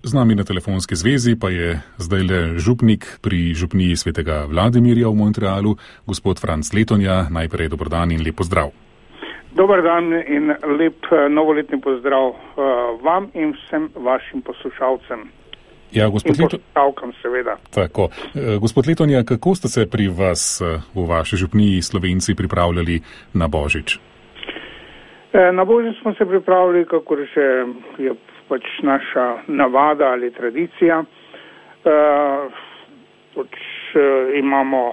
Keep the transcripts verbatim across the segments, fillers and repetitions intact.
Z nami na telefonski zvezi pa je zdajle župnik pri župniji svetega Vladimirja v Montrealu, gospod Franc Letonja. Najprej dober dan in lep pozdrav. Dober dan in lep novoletni pozdrav uh, vam in vsem vašim poslušalcem. Ja, gospod in poslušalkam seveda. Tako. Uh, gospod Letonja, kako ste se pri vas uh, v vaši župniji Slovenci pripravljali na Božič? Uh, na Božič smo se pripravili, kakor že je pač naša navada ali tradicija. Uh, pač, uh, imamo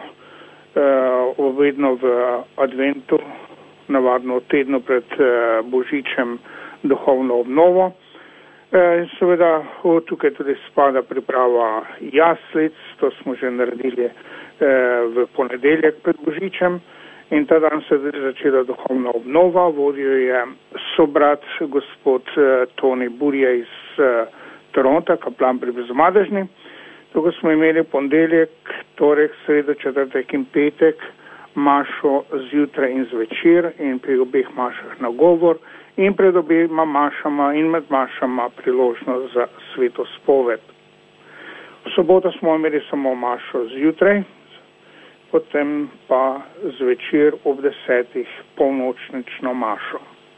uh, vedno v adventu, navadno tedno pred uh, Božičem, duhovno obnovo. Uh, in seveda uh, tukaj tudi spada priprava jaslic, to smo že naredili uh, v ponedeljek pred Božičem. In ta dan se je začela duhovna obnova, vodil je sobrat gospod uh, Toni Burje iz uh, Toronta, kaplan pri Bezomadežni. Tukaj smo imeli ponedeljek, torek, sredo, četrtek in petek, mašo zjutraj in zvečer in pri obeh mašah nagovor in pred obema mašama in med mašama priložnost za sveto spoved. V soboto smo imeli samo mašo zjutraj, potem pa zvečer ob desetih polnočnično mašo.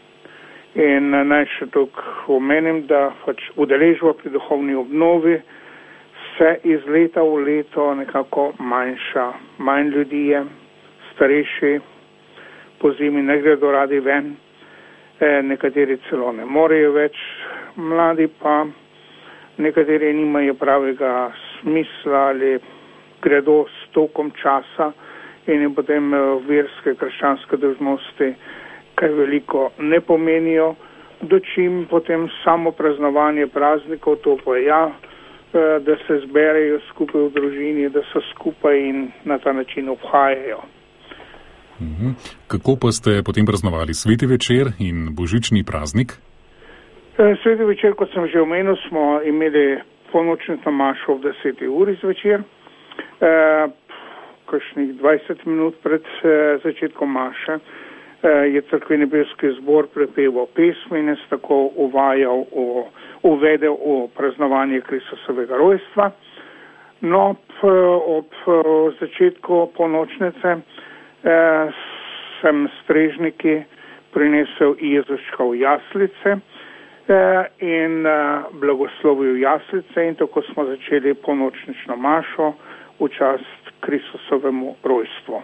In naj še tukaj omenim, da pač udeležba pri duhovni obnovi se iz leta v leto nekako manjša. Manj ljudi je, starejši, po zimi ne gredo radi ven, e, nekateri celo ne morejo več, mladi pa nekateri nimajo pravega smisla ali gredo s tokom časa in jim potem verske krščanske dolžnosti kaj veliko ne pomenijo, dočim potem samo praznovanje praznikov, to pa ja, da se zberejo skupaj v družini, da so skupaj in na ta način obhajajo. Mhm. Kako pa ste potem praznovali sveti večer in božični praznik? Sveti večer, kot sem že omenil, smo imeli polnočnično mašo ob deseti uri zvečer. Uh, kakšnih dvajset minut pred uh, začetkom maše uh, je cerkveni pevski zbor prepeval pesmi in se tako uvajal, o, uvedel v praznovanje Kristusovega rojstva. No, p, ob uh, začetku polnočnice uh, sem strežniki prinesel Jezuška v jaslice uh, in uh, blagoslovil jaslice in tako smo začeli polnočnično mašo v čast Kristusovemu rojstvu.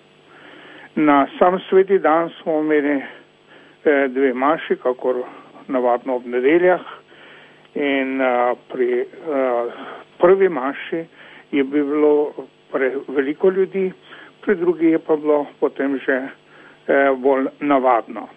Na sam sveti dan smo imeli eh, dve maši, kakor navadno ob nedeljah, in eh, pri eh, prvi maši je bilo pre veliko ljudi, pri drugi je pa bilo potem že eh, bolj navadno.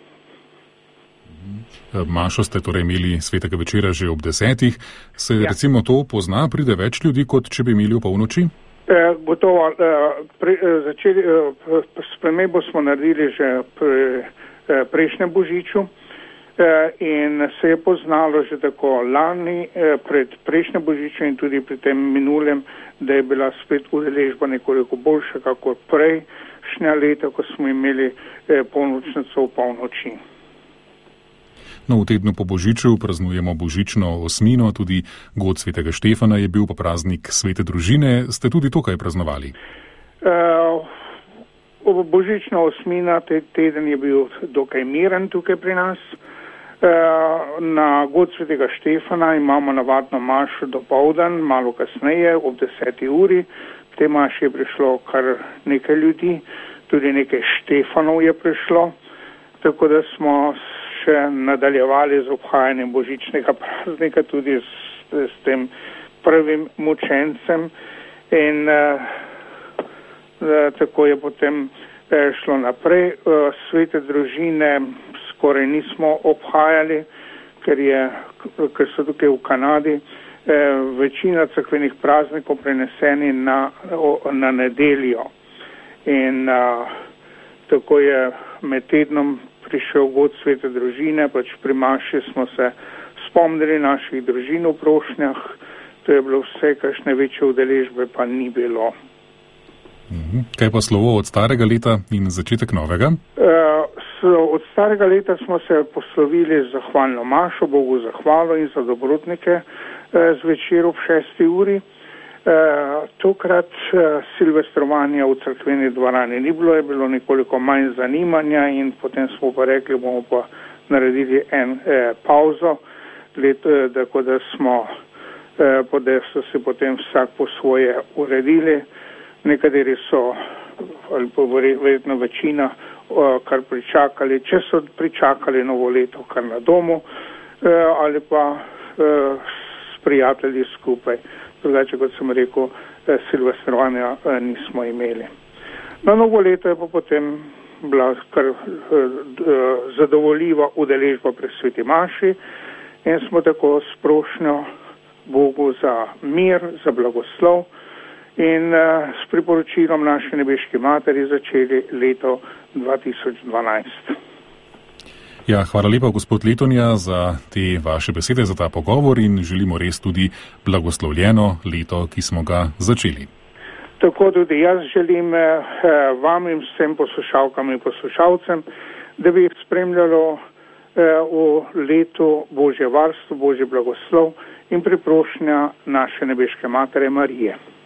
Mašo ste torej imeli svetega večera že ob desetih. Se ja. recimo to pozna, pride več ljudi, kot če bi imeli v polnoči? E, gotovo, e, pre, e, začeli, e, spremembo smo naredili že pre, e, prejšnjem Božiču e, in se je poznalo že tako lani, e, pred prejšnjem Božiču in tudi pri tem minulem, da je bila spet udeležba nekoliko boljša, kako prejšnja leta, ko smo imeli e, polnočnico v polnoči. No, v tednu po Božiču praznujemo božično osmino, tudi god svetega Štefana je bil pa praznik svete družine. Ste tudi tukaj praznovali? Uh, božična osmina, te teden je bil dokaj miren tukaj pri nas. Uh, na god svetega Štefana imamo navadno mašo dopoldan, malo kasneje, ob deseti uri. V tej maši je prišlo kar nekaj ljudi, tudi nekaj Štefanov je prišlo, tako da smo še nadaljevali z obhajanjem božičnega praznika, tudi s, s tem prvim mučencem in uh, uh, tako je potem uh, šlo naprej. Uh, svete družine skoraj nismo obhajali, ker, je, ker so tukaj v Kanadi uh, večina cerkvenih praznikov preneseni na, na nedeljo in uh, tako je med tednom prišel god svete družine, pač pri maši smo se spomnili naših družin v prošnjah, to je bilo vse, kakšne večje udeležbe pa ni bilo. Kaj pa slovo od starega leta in začetek novega? Uh, od starega leta smo se poslovili z zahvalno mašo, Bogu zahvalo in za dobrotnike zvečer ob šesti uri. Tokrat silvestrovanja v cerkveni dvorani ni bilo, je bilo nekoliko manj zanimanja in potem smo pa rekli, bomo pa naredili en eh, pauzo, leto, tako da smo eh, da so se potem vsak po svoje uredili. Nekateri so, ali pa verjetno večina, eh, kar pričakali, če so pričakali novo leto kar na domu, eh, ali pa eh, s prijatelji skupaj. Drugače, kot sem rekel, eh, silvestrovanja eh, nismo imeli. Na novo leto je pa potem bila kar uh, zadovoljiva udeležba pri sveti maši in smo tako s prošnjo Bogu za mir, za blagoslov in uh, s priporočilom naše nebeške materi začeli leto dva tisoč dvanajst. Ja, hvala lepa, gospod Letonja, za te vaše besede, za ta pogovor in želimo res tudi blagoslovljeno leto, ki smo ga začeli. Tako tudi jaz želim eh, vam in vsem poslušalkam in poslušalcem, da bi spremljalo eh, v letu Božje varstvo, Božje blagoslov in priprošnja naše nebeške matere Marije.